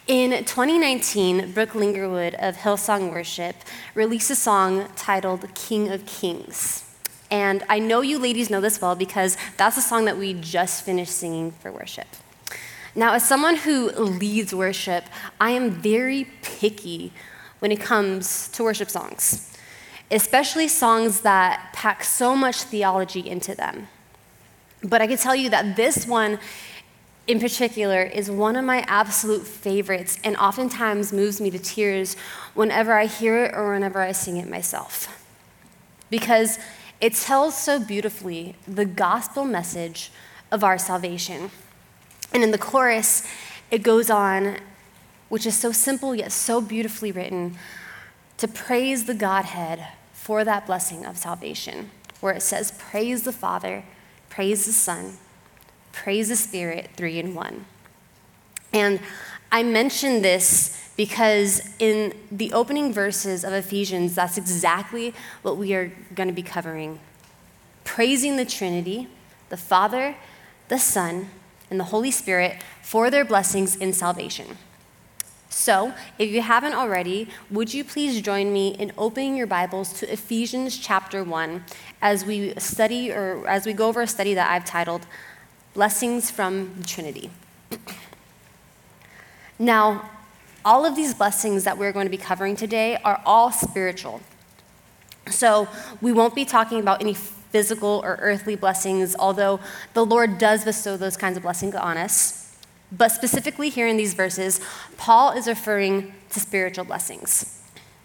In 2019, Brooke Lingerwood of Hillsong Worship released a song titled King of Kings. And I know you ladies know this well because that's a song that we just finished singing for worship. Now, as someone who leads worship, I am very picky when it comes to worship songs, especially songs that pack so much theology into them. But I can tell you that this one in particular is one of my absolute favorites and oftentimes moves me to tears whenever I hear it or whenever I sing it myself. Because it tells so beautifully the gospel message of our salvation. And in the chorus, it goes on, which is so simple yet so beautifully written, to praise the Godhead for that blessing of salvation, where it says, praise the Father, praise the Son, praise the Spirit, 3 in 1. And I mention this because in the opening verses of Ephesians, that's exactly what we are going to be covering. Praising the Trinity, the Father, the Son, and the Holy Spirit for their blessings in salvation. So, if you haven't already, would you please join me in opening your Bibles to Ephesians chapter 1 as we study, or as we go over a study that I've titled Blessings from the Trinity. Now, all of these blessings that we're going to be covering today are all spiritual. So we won't be talking about any physical or earthly blessings, although the Lord does bestow those kinds of blessings on us. But specifically here in these verses, Paul is referring to spiritual blessings.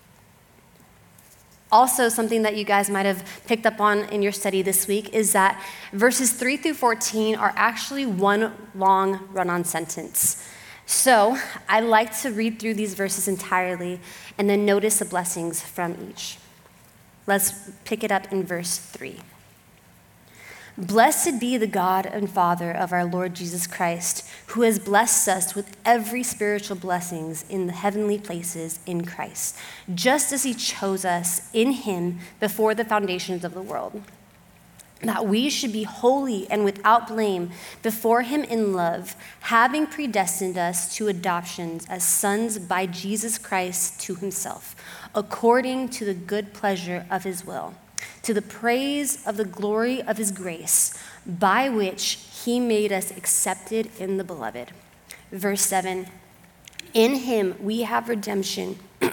Also, something that you guys might have picked up on in your study this week is that verses 3 through 14 are actually one long run-on sentence. So I like to read through these verses entirely and then notice the blessings from each. Let's pick it up in verse 3. Blessed be the God and Father of our Lord Jesus Christ, who has blessed us with every spiritual blessings in the heavenly places in Christ, just as he chose us in him before the foundations of the world, that we should be holy and without blame before him in love, having predestined us to adoptions as sons by Jesus Christ to himself, according to the good pleasure of his will, to the praise of the glory of his grace, by which he made us accepted in the beloved. Verse 7, in him we have redemption,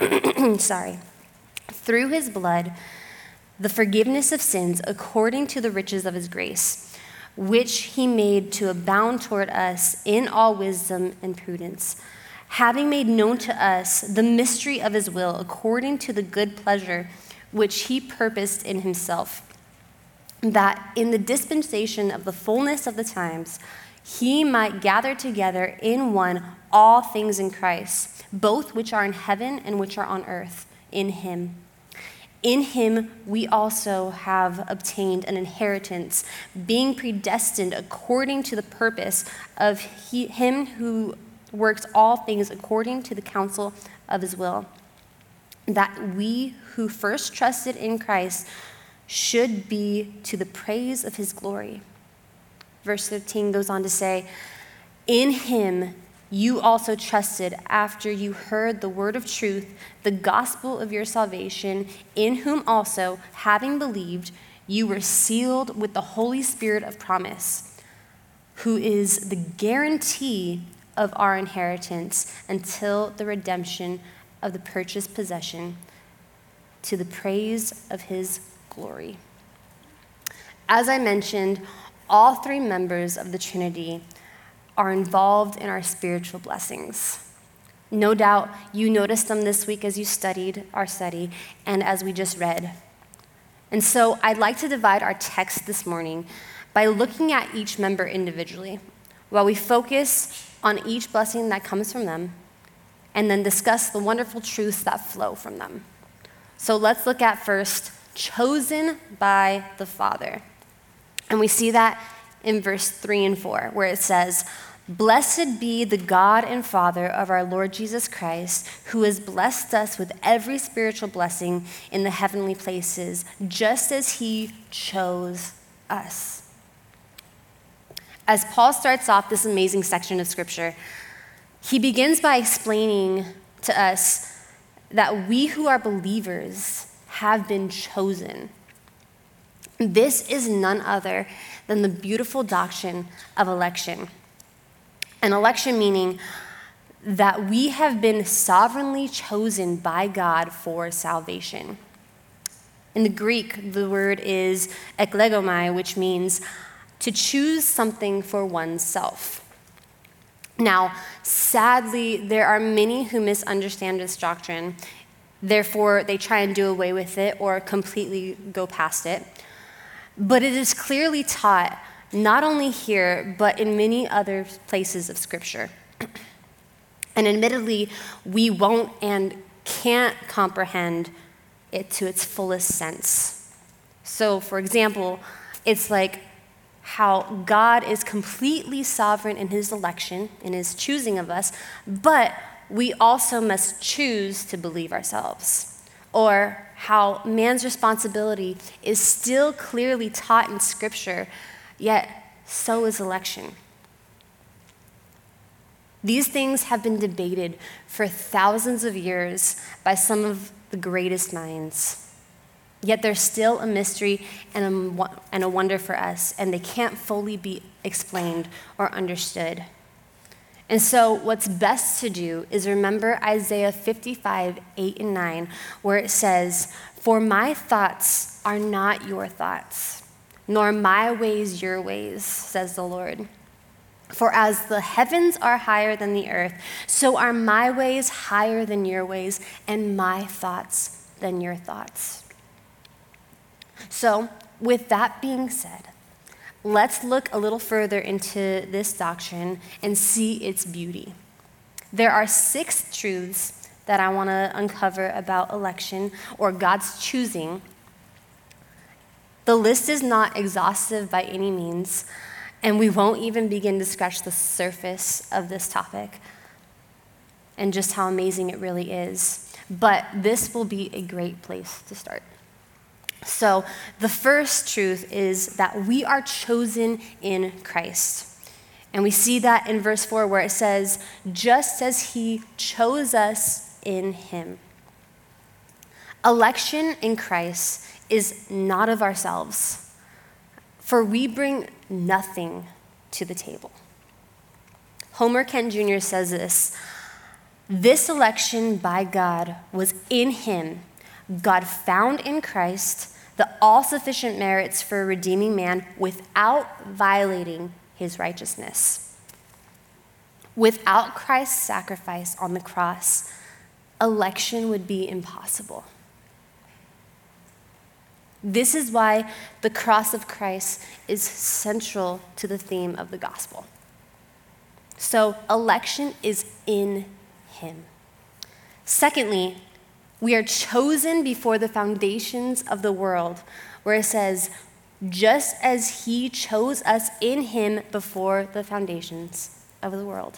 through his blood, the forgiveness of sins according to the riches of his grace, which he made to abound toward us in all wisdom and prudence, having made known to us the mystery of his will according to the good pleasure which he purposed in himself, that in the dispensation of the fullness of the times, he might gather together in one all things in Christ, both which are in heaven and which are on earth, in him. In him we also have obtained an inheritance, being predestined according to the purpose of him who works all things according to the counsel of his will, that we who first trusted in Christ should be to the praise of his glory. Verse 15 goes on to say, in him you also trusted after you heard the word of truth, the gospel of your salvation, in whom also, having believed, you were sealed with the Holy Spirit of promise, who is the guarantee of our inheritance until the redemption of the purchased possession, to the praise of his glory. As I mentioned, all three members of the Trinity are involved in our spiritual blessings. No doubt you noticed them this week as you studied our study and as we just read. And so I'd like to divide our text this morning by looking at each member individually, while we focus on each blessing that comes from them, and then discuss the wonderful truths that flow from them. So let's look at first, chosen by the Father. And we see that in verse 3 and 4, where it says, blessed be the God and Father of our Lord Jesus Christ, who has blessed us with every spiritual blessing in the heavenly places, just as he chose us. As Paul starts off this amazing section of Scripture, He begins by explaining to us that we who are believers have been chosen. This is none other than the beautiful doctrine of election. An election meaning that we have been sovereignly chosen by God for salvation. In the Greek, the word is eklegomai, which means to choose something for oneself. Now, sadly, there are many who misunderstand this doctrine. Therefore, they try and do away with it or completely go past it. But it is clearly taught not only here, but in many other places of Scripture. And admittedly, we won't and can't comprehend it to its fullest sense. So, for example, it's like how God is completely sovereign in his election, in his choosing of us, but we also must choose to believe ourselves. Or how man's responsibility is still clearly taught in Scripture, yet so is election. These things have been debated for thousands of years by some of the greatest minds. Yet they're still a mystery and a wonder for us, and they can't fully be explained or understood. And so what's best to do is remember Isaiah 55, 8 and 9, where it says, "For my thoughts are not your thoughts, nor my ways your ways, says the Lord. For as the heavens are higher than the earth, so are my ways higher than your ways, and my thoughts than your thoughts." So, with that being said, let's look a little further into this doctrine and see its beauty. There are 6 truths that I want to uncover about election or God's choosing. The list is not exhaustive by any means, and we won't even begin to scratch the surface of this topic and just how amazing it really is. But this will be a great place to start. So, the first truth is that we are chosen in Christ. And we see that in verse 4 where it says, "Just as he chose us in him." Election in Christ is not of ourselves, for we bring nothing to the table. Homer Kent Jr. says this, "This election by God was in him. God found in Christ the all-sufficient merits for redeeming man without violating his righteousness." Without Christ's sacrifice on the cross, election would be impossible. This is why the cross of Christ is central to the theme of the gospel. So, election is in him. Secondly, we are chosen before the foundations of the world, where it says, "Just as he chose us in him before the foundations of the world."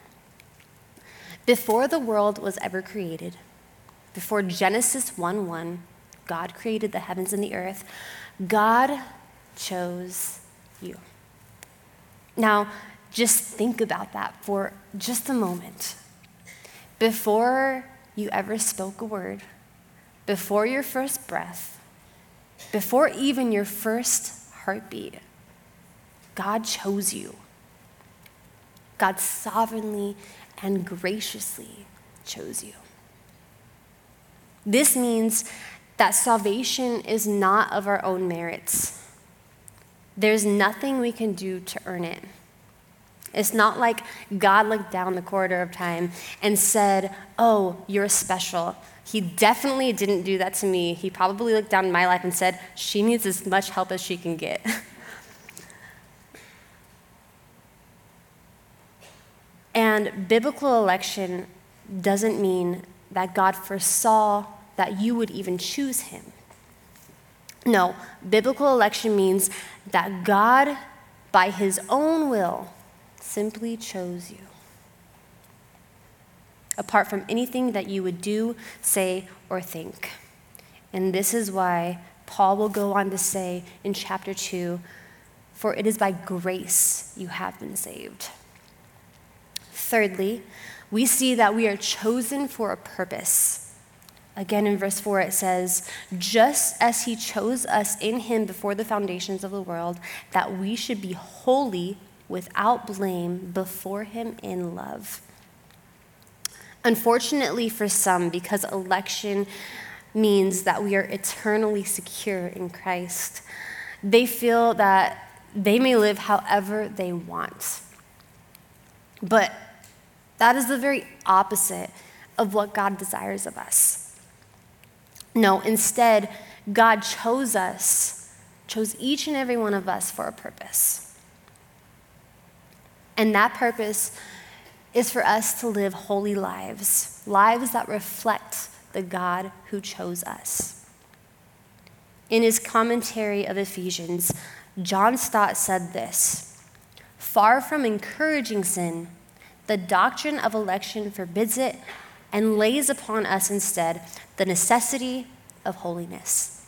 Before the world was ever created, before Genesis 1:1, God created the heavens and the earth, God chose you. Now, just think about that for just a moment. Before you ever spoke a word, before your first breath, before even your first heartbeat, God chose you. God sovereignly and graciously chose you. This means that salvation is not of our own merits. There's nothing we can do to earn it. It's not like God looked down the corridor of time and said, "Oh, you're special." He definitely didn't do that to me. He probably looked down in my life and said, "She needs as much help as she can get." And biblical election doesn't mean that God foresaw that you would even choose him. No, biblical election means that God, by his own will, simply chose you, apart from anything that you would do, say, or think. And this is why Paul will go on to say in chapter 2, "For it is by grace you have been saved." Thirdly, we see that we are chosen for a purpose. Again, in verse 4, it says, just as he chose us in him before the foundations of the world, that we should be holy without blame before him in love. Unfortunately for some, because election means that we are eternally secure in Christ, they feel that they may live however they want. But that is the very opposite of what God desires of us. No, instead, God chose each and every one of us for a purpose. And that purpose is for us to live holy lives, lives that reflect the God who chose us. In his commentary of Ephesians, John Stott said this: far from encouraging sin, the doctrine of election forbids it and lays upon us instead the necessity of holiness.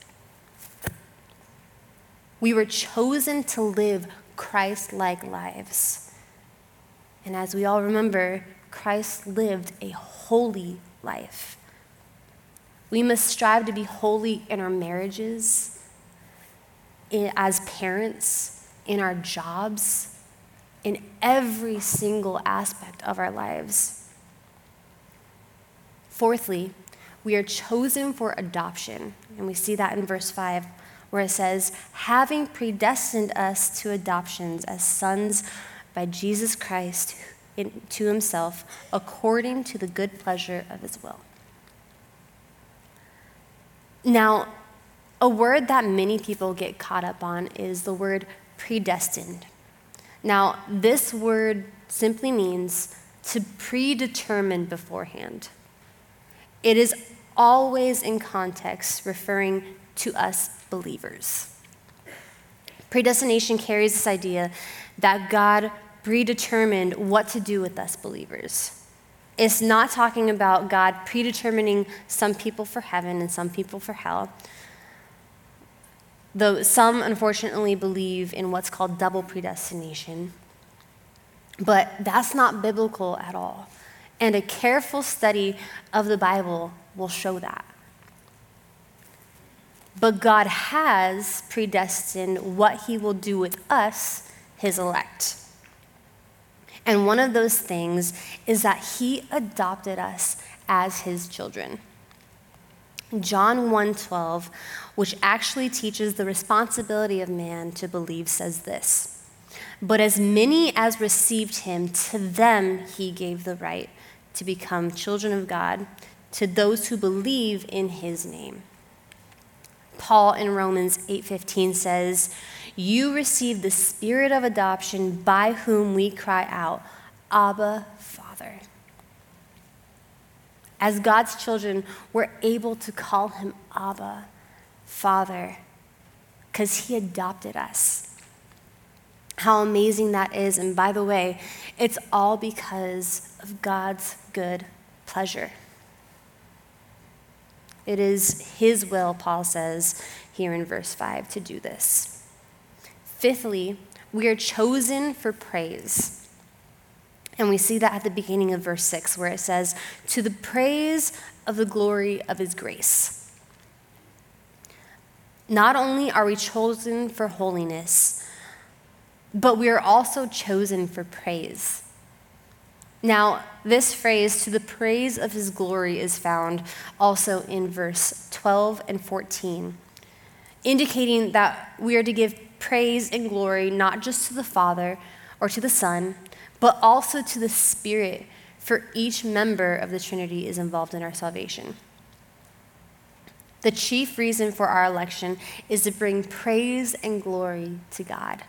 We were chosen to live Christ-like lives. And as we all remember, Christ lived a holy life. We must strive to be holy in our marriages, as parents, in our jobs, in every single aspect of our lives. Fourthly, we are chosen for adoption. And we see that in verse 5, where it says, having predestined us to adoptions as sons by Jesus Christ to himself, according to the good pleasure of his will. Now, a word that many people get caught up on is the word predestined. Now, this word simply means to predetermine beforehand. It is always in context referring to us believers. Predestination carries this idea that God predetermined what to do with us believers. It's not talking about God predetermining some people for heaven and some people for hell, though some unfortunately believe in what's called double predestination. But that's not biblical at all. And a careful study of the Bible will show that. But God has predestined what he will do with us, his elect. And one of those things is that he adopted us as his children. John 1:12, which actually teaches the responsibility of man to believe, says this: but as many as received him, to them he gave the right to become children of God, to those who believe in his name. Paul in Romans 8:15 says, you received the spirit of adoption by whom we cry out, Abba, Father. As God's children, we're able to call him Abba, Father, because he adopted us. How amazing that is. And by the way, it's all because of God's good pleasure. It is his will, Paul says here in verse 5, to do this. Fifthly, we are chosen for praise. And we see that at the beginning of verse 6, where it says, to the praise of the glory of his grace. Not only are we chosen for holiness, but we are also chosen for praise. Now, this phrase, to the praise of his glory, is found also in verse 12 and 14, indicating that we are to give praise and glory not just to the Father or to the Son, but also to the Spirit, for each member of the Trinity is involved in our salvation. The chief reason for our election is to bring praise and glory to God.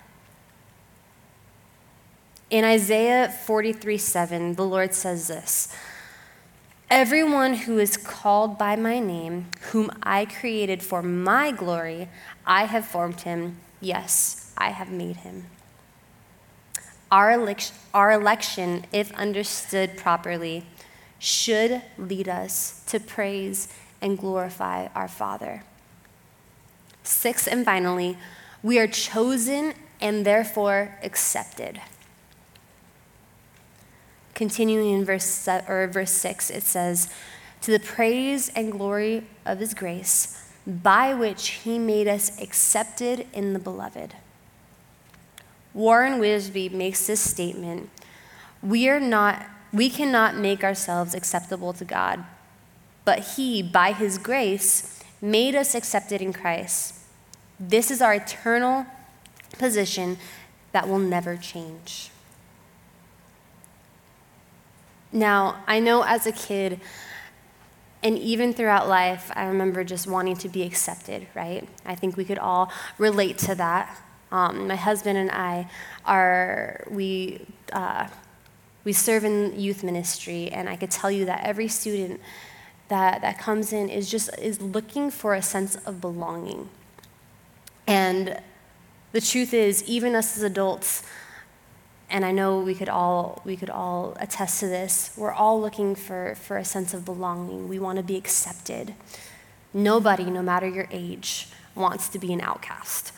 In Isaiah 43:7, the Lord says this: everyone who is called by my name, whom I created for my glory, I have formed him. Yes, I have made him. Our election, if understood properly, should lead us to praise and glorify our Father. Sixth and finally, we are chosen and therefore accepted. continuing in verse 6, it says, "To the praise and glory of his grace, by which he made us accepted in the beloved." Warren Wiersbe makes this statement: we cannot make ourselves acceptable to God, but he, by his grace, made us accepted in Christ. This is our eternal position that will never change. Now, I know as a kid, and even throughout life, I remember just wanting to be accepted, right? I think we could all relate to that. My husband and I we serve in youth ministry, and I could tell you that every student that comes in is looking for a sense of belonging. And the truth is, even us as adults, and I know we could all attest to this, we're all looking for a sense of belonging. We want to be accepted. Nobody, no matter your age, wants to be an outcast.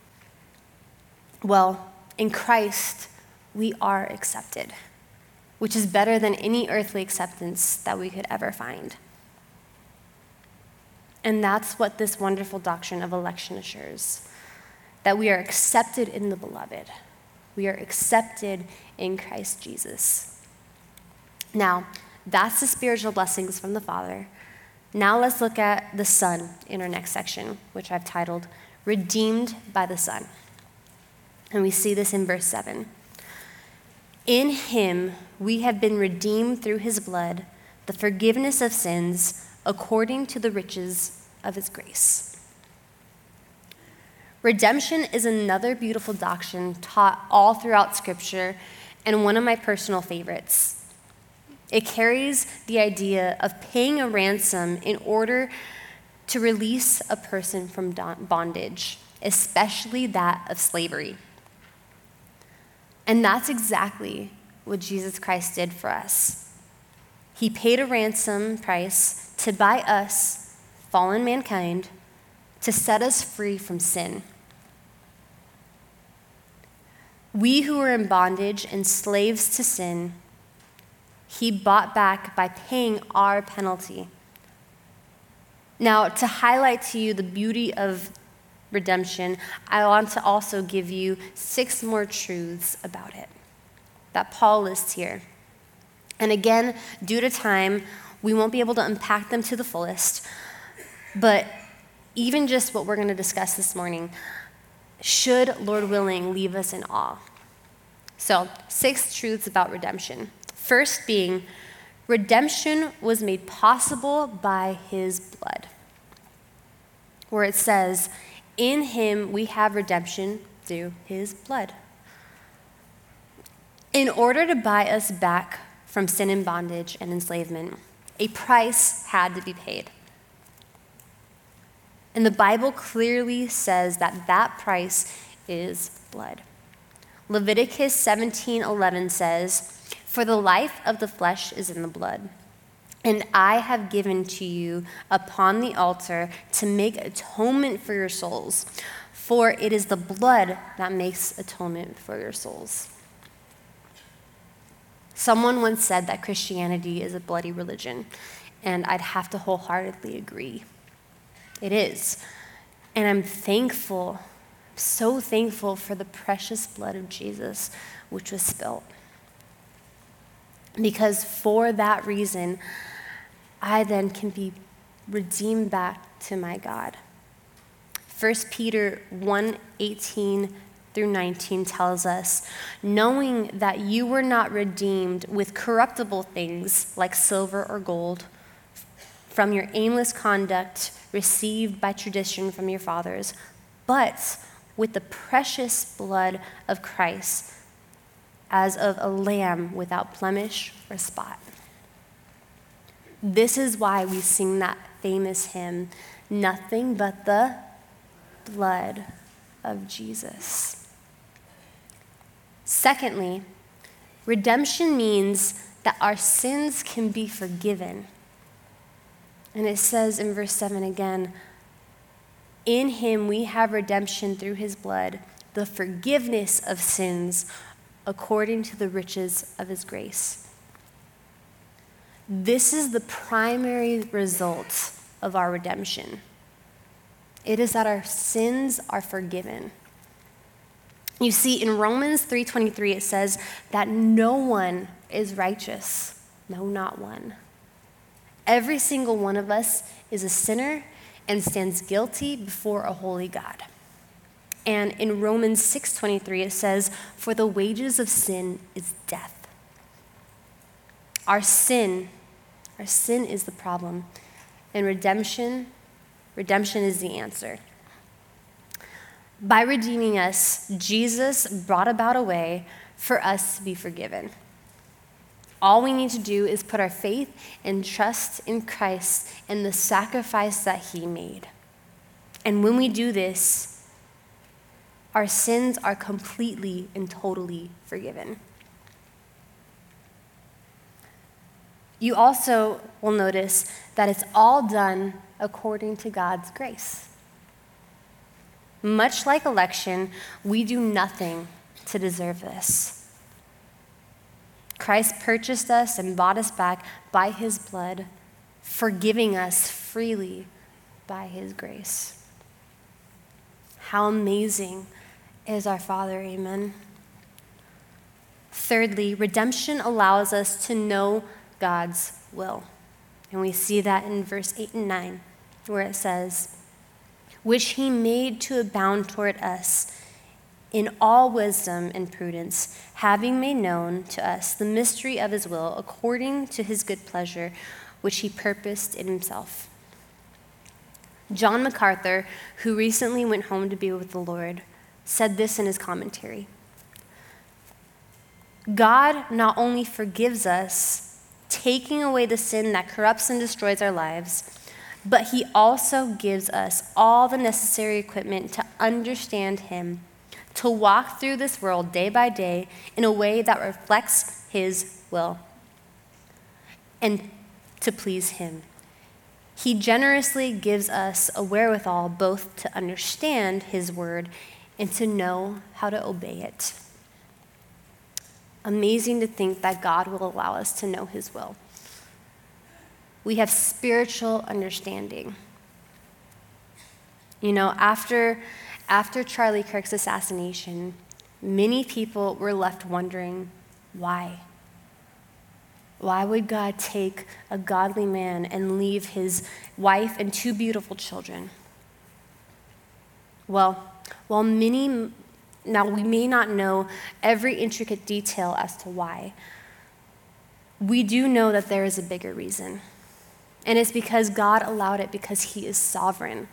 Well, in Christ, we are accepted, which is better than any earthly acceptance that we could ever find. And that's what this wonderful doctrine of election assures, that we are accepted in the beloved. We are accepted in Christ Jesus. Now, that's the spiritual blessings from the Father. Now let's look at the Son in our next section, which I've titled, Redeemed by the Son. And we see this in verse 7. In him we have been redeemed through his blood, the forgiveness of sins, according to the riches of his grace. Redemption is another beautiful doctrine taught all throughout Scripture, and one of my personal favorites. It carries the idea of paying a ransom in order to release a person from bondage, especially that of slavery. And that's exactly what Jesus Christ did for us. He paid a ransom price to buy us, fallen mankind, to set us free from sin. We who were in bondage and slaves to sin, he bought back by paying our penalty. Now, to highlight to you the beauty of redemption, I want to also give you 6 more truths about it that Paul lists here. And again, due to time, we won't be able to unpack them to the fullest, but even just what we're going to discuss this morning should, Lord willing, leave us in awe. So, 6 truths about redemption. First being, redemption was made possible by his blood, where it says, in him we have redemption through his blood. In order to buy us back from sin and bondage and enslavement, a price had to be paid. And the Bible clearly says that that price is blood. Leviticus 17:11 says, "For the life of the flesh is in the blood, and I have given to you upon the altar to make atonement for your souls, for it is the blood that makes atonement for your souls." Someone once said that Christianity is a bloody religion, and I'd have to wholeheartedly agree. It is. And I'm thankful, so thankful for the precious blood of Jesus, which was spilt. Because for that reason, I then can be redeemed back to my God. 1 Peter 1:18 through 19 tells us, knowing that you were not redeemed with corruptible things like silver or gold from your aimless conduct received by tradition from your fathers, but with the precious blood of Christ, as of a lamb without blemish or spot. This is why we sing that famous hymn, "Nothing but the blood of Jesus." Secondly, redemption means that our sins can be forgiven. And it says in verse 7 again, in him we have redemption through his blood, the forgiveness of sins according to the riches of his grace. This is the primary result of our redemption. It is that our sins are forgiven. You see, in Romans 3:23, it says that no one is righteous. No, not one. Every single one of us is a sinner and stands guilty before a holy God. And in Romans 6:23, it says, for the wages of sin is death. Our sin is the problem, and redemption is the answer. By redeeming us, Jesus brought about a way for us to be forgiven. All we need to do is put our faith and trust in Christ and the sacrifice that he made. And when we do this, our sins are completely and totally forgiven. You also will notice that it's all done according to God's grace. Much like election, we do nothing to deserve this. Christ purchased us and bought us back by his blood, forgiving us freely by his grace. How amazing is our Father, amen? Thirdly, redemption allows us to know God's will. And we see that in verse 8 and 9, where it says, which he made to abound toward us in all wisdom and prudence, having made known to us the mystery of his will according to his good pleasure, which he purposed in himself. John MacArthur, who recently went home to be with the Lord, said this in his commentary. God not only forgives us, taking away the sin that corrupts and destroys our lives, but he also gives us all the necessary equipment to understand him, to walk through this world day by day in a way that reflects his will, and to please him. He generously gives us a wherewithal both to understand his word and to know how to obey it. Amazing to think that God will allow us to know his will. We have spiritual understanding. You know, after Charlie Kirk's assassination, many people were left wondering, why? Why would God take a godly man and leave his wife and 2 beautiful children? Well, while now we may not know every intricate detail as to why, we do know that there is a bigger reason. And it's because God allowed it, because he is sovereign.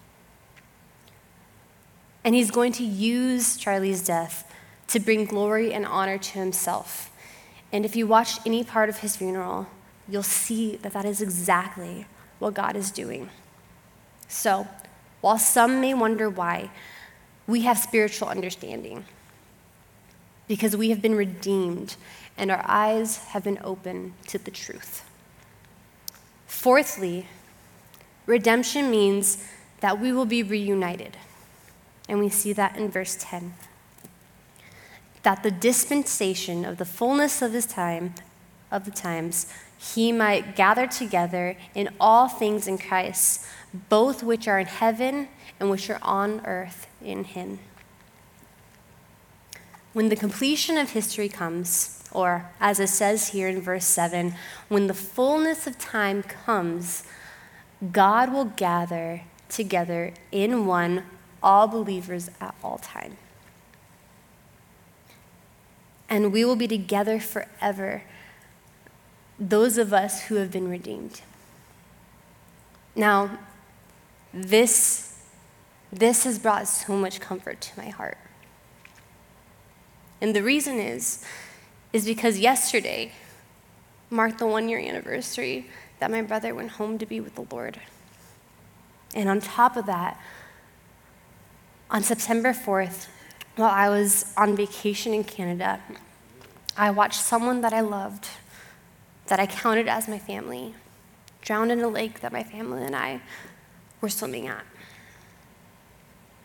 And he's going to use Charlie's death to bring glory and honor to himself. And if you watched any part of his funeral, you'll see that that is exactly what God is doing. So, while some may wonder why, we have spiritual understanding because we have been redeemed and our eyes have been opened to the truth. Fourthly, redemption means that we will be reunited. And we see that in verse 10. That the dispensation of the fullness of the times, he might gather together in all things in Christ, both which are in heaven and which are on earth in him. When the completion of history comes, or as it says here in verse 7, when the fullness of time comes, God will gather together in one all believers at all time. And we will be together forever, those of us who have been redeemed. Now, this has brought so much comfort to my heart. And the reason is because yesterday marked the 1-year anniversary that my brother went home to be with the Lord. And on top of that, on September 4th, while I was on vacation in Canada, I watched someone that I loved, that I counted as my family, drown in a lake that my family and I were swimming at.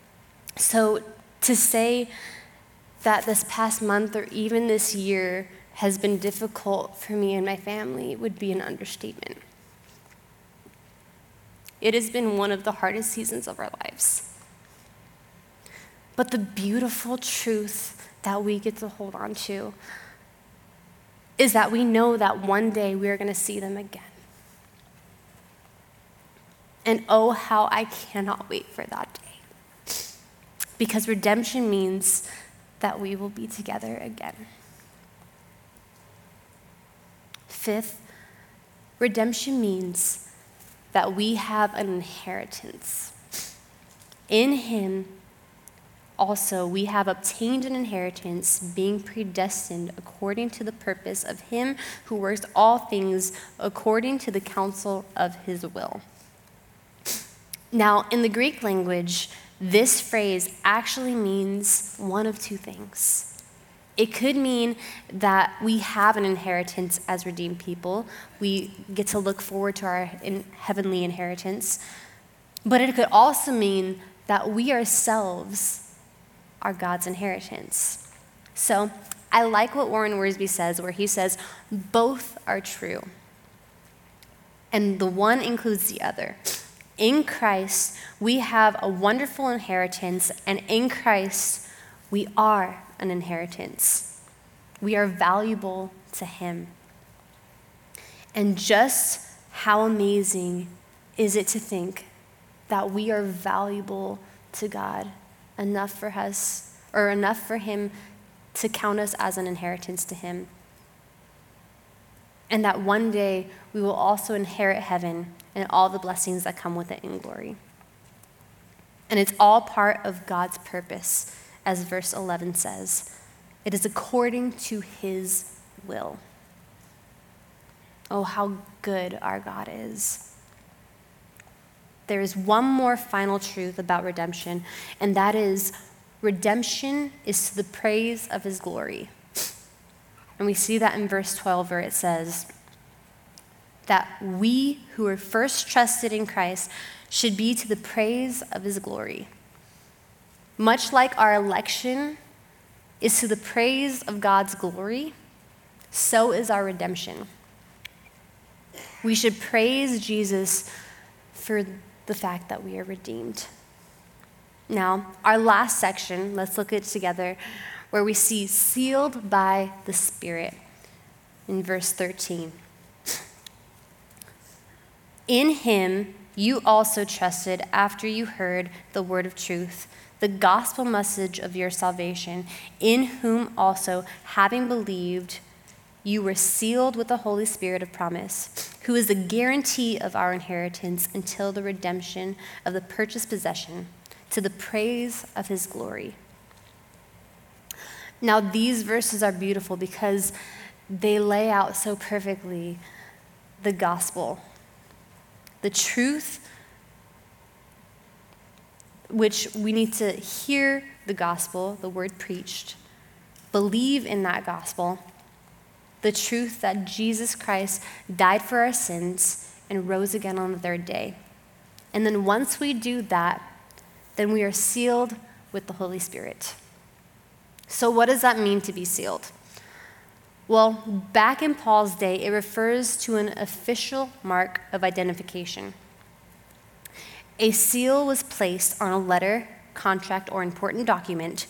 So to say that this past month or even this year has been difficult for me and my family would be an understatement. It has been one of the hardest seasons of our lives. But the beautiful truth that we get to hold on to is that we know that one day we are going to see them again. And oh, how I cannot wait for that day. Because redemption means that we will be together again. Fifth, redemption means that we have an inheritance. In him, also, we have obtained an inheritance, being predestined according to the purpose of him who works all things according to the counsel of his will. Now, in the Greek language, this phrase actually means one of two things. It could mean that we have an inheritance as redeemed people. We get to look forward to our heavenly inheritance. But it could also mean that we ourselves are God's inheritance. So I like what Warren Wiersbe says, where he says, both are true. And the one includes the other. In Christ, we have a wonderful inheritance, and in Christ, we are an inheritance. We are valuable to him. And just how amazing is it to think that we are valuable to God, enough for us, or enough for him to count us as an inheritance to him. And that one day we will also inherit heaven and all the blessings that come with it in glory. And it's all part of God's purpose, as verse 11 says. It is according to his will. Oh, how good our God is. There is one more final truth about redemption, and that is redemption is to the praise of his glory. And we see that in verse 12 where it says that we who were first trusted in Christ should be to the praise of his glory. Much like our election is to the praise of God's glory, so is our redemption. We should praise Jesus for the fact that we are redeemed. Now, our last section, let's look at it together, where we see sealed by the Spirit in verse 13. In him you also trusted after you heard the word of truth, the gospel message of your salvation, in whom also, having believed, you were sealed with the Holy Spirit of promise, who is the guarantee of our inheritance until the redemption of the purchased possession, to the praise of his glory. Now, these verses are beautiful because they lay out so perfectly the gospel, the truth, which we need to hear the gospel, the word preached, believe in that gospel, the truth that Jesus Christ died for our sins and rose again on the third day. And then once we do that, then we are sealed with the Holy Spirit. So what does that mean to be sealed? Well, back in Paul's day, it refers to an official mark of identification. A seal was placed on a letter, contract, or important document,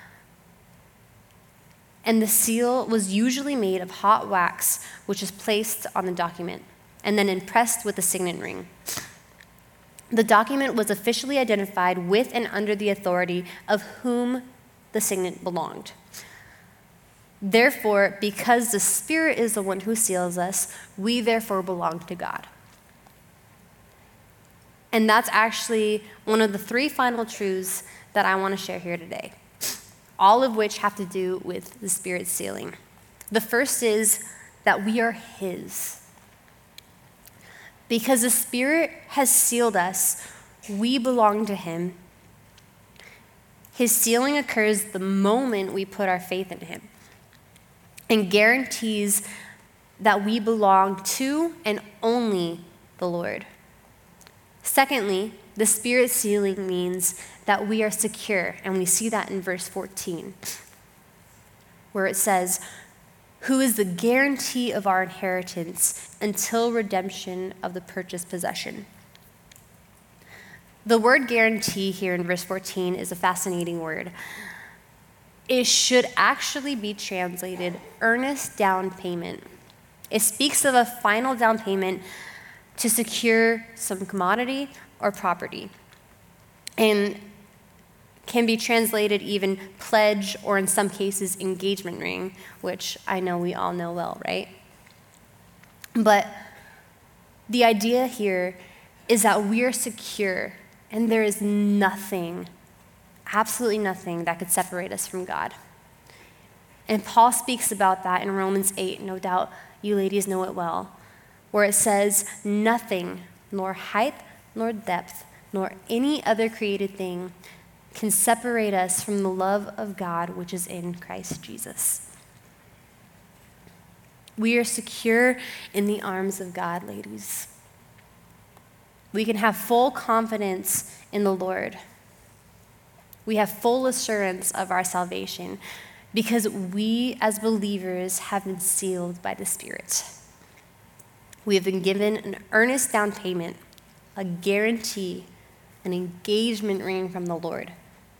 and the seal was usually made of hot wax, which is placed on the document and then impressed with a signet ring. The document was officially identified with and under the authority of whom the signet belonged. Therefore, because the Spirit is the one who seals us, we therefore belong to God. And that's actually one of the three final truths that I want to share here today, all of which have to do with the Spirit's sealing. The first is that we are his. Because the Spirit has sealed us, we belong to him. His sealing occurs the moment we put our faith in him and guarantees that we belong to and only the Lord. Secondly, the Spirit sealing means that we are secure, and we see that in verse 14, where it says, who is the guarantee of our inheritance until redemption of the purchased possession. The word guarantee here in verse 14 is a fascinating word. It should actually be translated earnest down payment. It speaks of a final down payment to secure some commodity or property, and can be translated even pledge, or in some cases engagement ring, which I know we all know well, right? But the idea here is that we are secure, and there is nothing, absolutely nothing, that could separate us from God. And Paul speaks about that in Romans 8, no doubt you ladies know it well, where it says, nothing, nor height, nor depth, nor any other created thing can separate us from the love of God which is in Christ Jesus. We are secure in the arms of God, ladies. We can have full confidence in the Lord. We have full assurance of our salvation because we as believers have been sealed by the Spirit. We have been given an earnest down payment, a guarantee, an engagement ring from the Lord.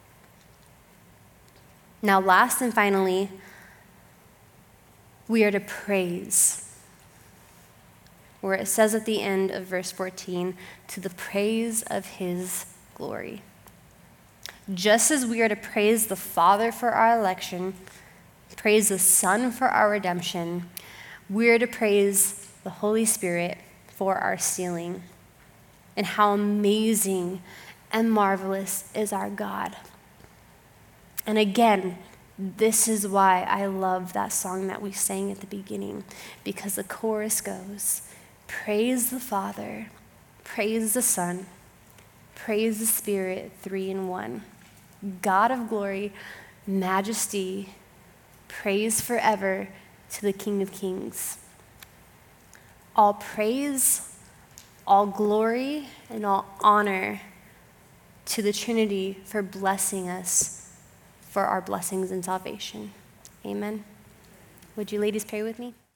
Now, last and finally, we are to praise, where it says at the end of verse 14, to the praise of his glory. Just as we are to praise the Father for our election, praise the Son for our redemption, we are to praise the Holy Spirit for our sealing. And how amazing and marvelous is our God. And again, this is why I love that song that we sang at the beginning, because the chorus goes, praise the Father, praise the Son, praise the Spirit, three in one. God of glory, majesty, praise forever to the King of Kings. All praise, all glory, and all honor to the Trinity for blessing us for our blessings and salvation. Amen. Would you ladies pray with me?